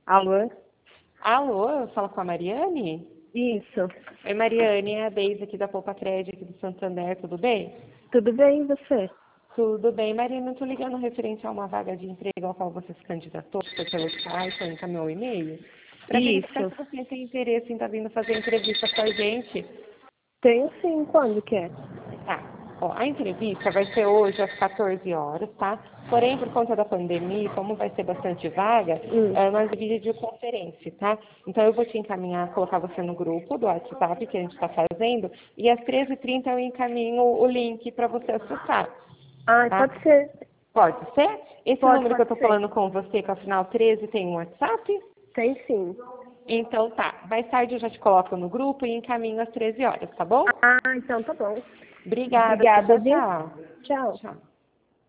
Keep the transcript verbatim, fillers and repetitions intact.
Alô? Alô, eu falo com a Mariane? Isso. Oi, Mariane, é a Deise aqui da Poupa Crédito aqui do Santander, tudo bem? Tudo bem, e você? Tudo bem, Mariane, eu tô ligando referente a uma vaga de emprego ao qual você se candidatou, foi pelo site ou encaminhou o e-mail, para verificar Isso. se você tem interesse em estar vindo fazer entrevista com a gente. Tenho sim, quando que é? Tá. Ó, a entrevista vai ser hoje às quatorze horas, tá? Porém, por conta da pandemia, como vai ser bastante vaga, Hum. é uma videoconferência, tá? Então eu vou te encaminhar, colocar você no grupo do WhatsApp que a gente está fazendo, e às treze e trinta eu encaminho o link para você acessar, Ah, tá? pode ser. Pode ser? Esse Pode, número que eu pode tô ser. falando com você, que é o final treze, tem um WhatsApp? Tem sim. Então tá. Mais tarde eu já te coloco no grupo e encaminho às treze horas, tá bom? Ah, então tá bom. Obrigada. Obrigada, Tchau, viu? tchau. Tchau. Tchau.